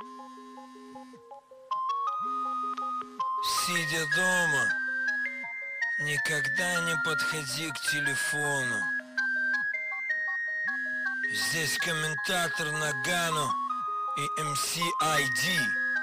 Сидя дома, никогда не подходи к телефону. Здесь комментатор Нагано и MC ID.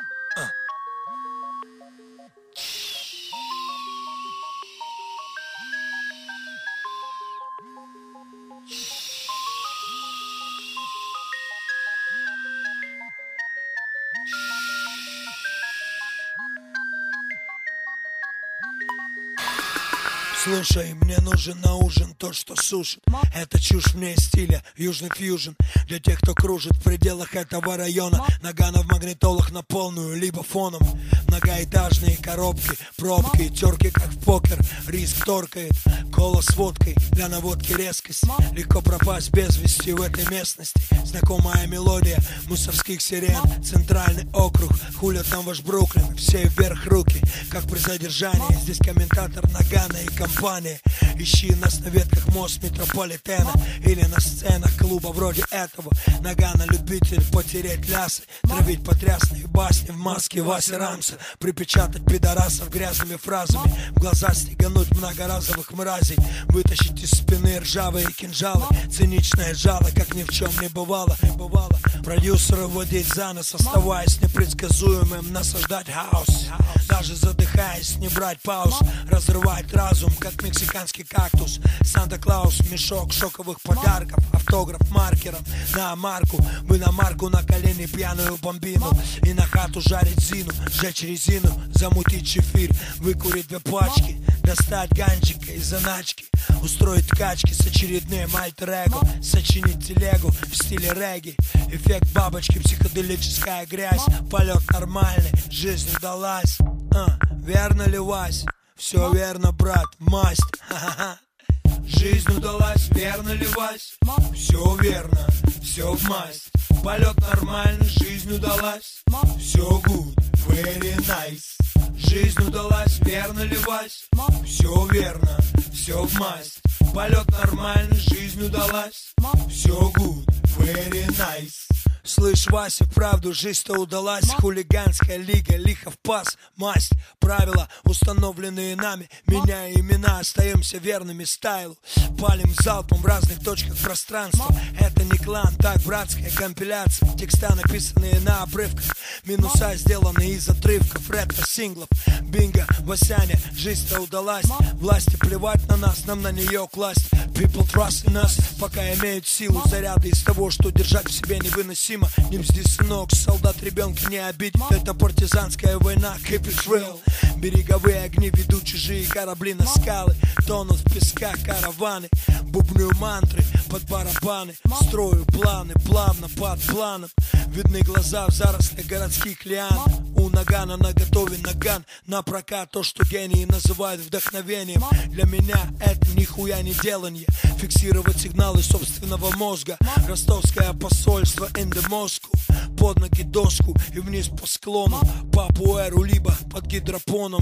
Слушай, мне нужен на ужин то, что сушит. Это чушь мне из стиля южный фьюжн. Для тех, кто кружит в пределах этого района. Нагано в магнитолах на полную, либо фоном. Многоэтажные коробки, пробки и терки, как в покер. Риск торкает, кола с водкой. Для наводки резкость. Легко пропасть без вести в этой местности. Знакомая мелодия мусорских сирен. Центральный округ, хулят там ваш Бруклин. Все вверх руки, как при задержании. Здесь комментатор Нагано и компания. Ищи нас на ветках мост метрополитена или на сценах клуба вроде этого. Нагано любитель потереть лясы, травить потрясные басни в маске Васи Рамса, припечатать пидорасов грязными фразами, в глаза стегануть многоразовых мразей, вытащить из спины ржавые кинжалы, циничное жало, как ни в чем не бывало. Продюсера водить за нос, оставаясь непредсказуемым, насаждать хаос, даже задыхаясь, не брать пауз, разрывать разум, как мексиканский кактус. Санта-Клаус, мешок шоковых подарков, автограф маркером на марку. Вы на марку, на колени пьяную бомбину и на хату жарить зину, сжечь резину, замутить чефир, выкурить 2 пачки, достать ганчика из заначки, устроить качки с очередным альтер-эго, сочинить телегу в стиле регги. Эффект бабочки, психоделическая грязь, полет нормальный, жизнь удалась. Верно ли, Вась? Все верно, брат, масть. Жизнь удалась, верно ли, Вась? Все верно, все в масть. Полет нормальный, жизнь удалась. Все good, very nice. Жизнь удалась, верно ли, Вась? Все верно, все в масть. Полет нормальный, жизнь удалась. Все good, very nice. Слышь, Вася, вправду жизнь-то удалась. Хулиганская лига, лихо в пас, масть. Правила, установленные нами, меняя имена, остаемся верными стайлу. Палим залпом в разных точках пространства. Это не клан, так, братская компиляция. Текста, написанные на обрывках, минуса, сделанные из отрывков ретро-синглов. Бинго, Васяня, жизнь-то удалась. Власти плевать на нас, нам на нее класть. People trust in us, пока имеют силу. Заряды из того, что держать в себе невыносимо. Не бзди, сынок, солдат ребенка не обидит. Это партизанская война, keep it real. Береговые огни ведут чужие корабли на скалы. Тонут в песках караваны. Бубню мантры под барабаны. Строю планы, плавно под планом. Видны глаза в зарослях городских лиан. У Нагано наготове наган. На прокат то, что гении называют вдохновением. Для меня это нихуя не деланье. Фиксировать сигналы собственного мозга. Ростовское посольство in the Moscow. Под ноги доску и вниз по склону. По пуэру, либо под гидропоном.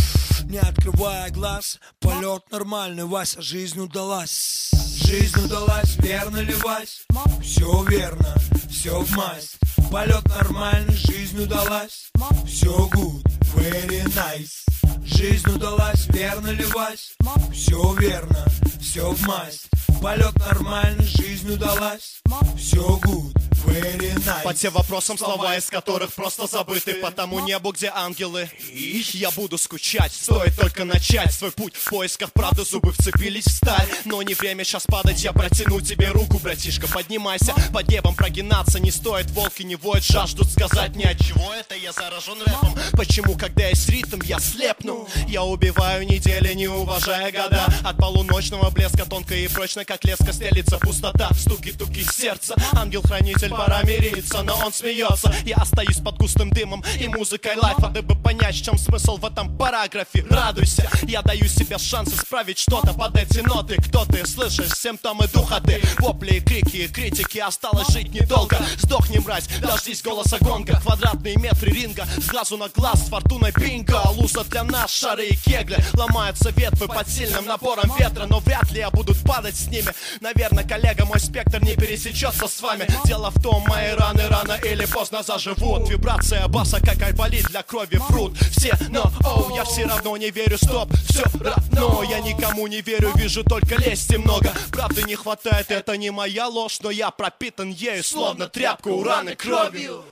Не открывая глаз, полет нормальный, Вася, жизнь удалась. Жизнь удалась, верно ли, Вась? Все верно, все в масть. Полет нормальный, жизнь удалась. Все good, very nice. Жизнь удалась, верно ли, Вась? Все верно, все в масть. Полет нормальный, жизнь удалась. Все good, very nice. По тем вопросам, слова из которых просто забыты. По тому небу, где ангелы. Я буду скучать, стоит только начать свой путь. В поисках правды зубы вцепились в сталь. Но не время сейчас падать, я протяну тебе руку, братишка. Поднимайся, под небом прогинаться не стоит. Волки не воют, жаждут сказать ни от чего. Это я заражен рэпом. Почему, когда есть ритм, я слепну? Я убиваю недели, не уважая года. От полуночного блеска тонко и прочно, как леска, стелится пустота. Стуки-туки сердца, ангел-хранитель, пора мириться. Но он смеется, я остаюсь под густым дымом и музыкой лайфа. Дабы понять, в чем смысл в этом параграфе. Радуйся, я даю себе шанс исправить что-то под эти ноты. Кто ты, слышишь, симптомы духоты. Вопли и крики, и критики, осталось жить недолго. Сдохни, мразь, дождись голоса гонга. Квадратные метры ринга, с глазу на глаз, с фортуной бинго. Луза для нас, шары и кегли. Ломаются ветвы под сильным напором ветра. Но вряд ли я буду падать с ними. Наверное, коллега, мой спектр не пересечется с вами. Дело в в том, мои раны рано или поздно заживут. Вибрация баса, как айболит для крови фрут. Все, но, оу, я все равно не верю, стоп, все равно я никому не верю, вижу только лести много. Правды не хватает, это не моя ложь, но я пропитан ею, словно тряпка у раны кровью.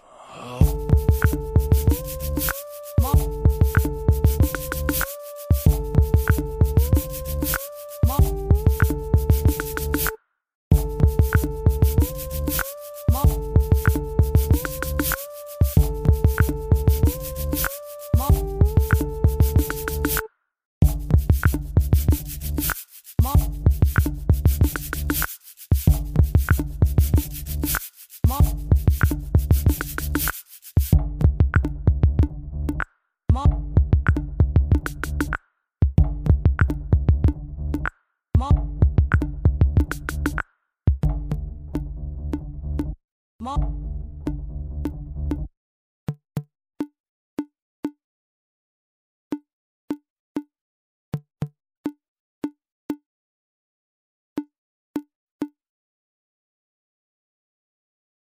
Mom.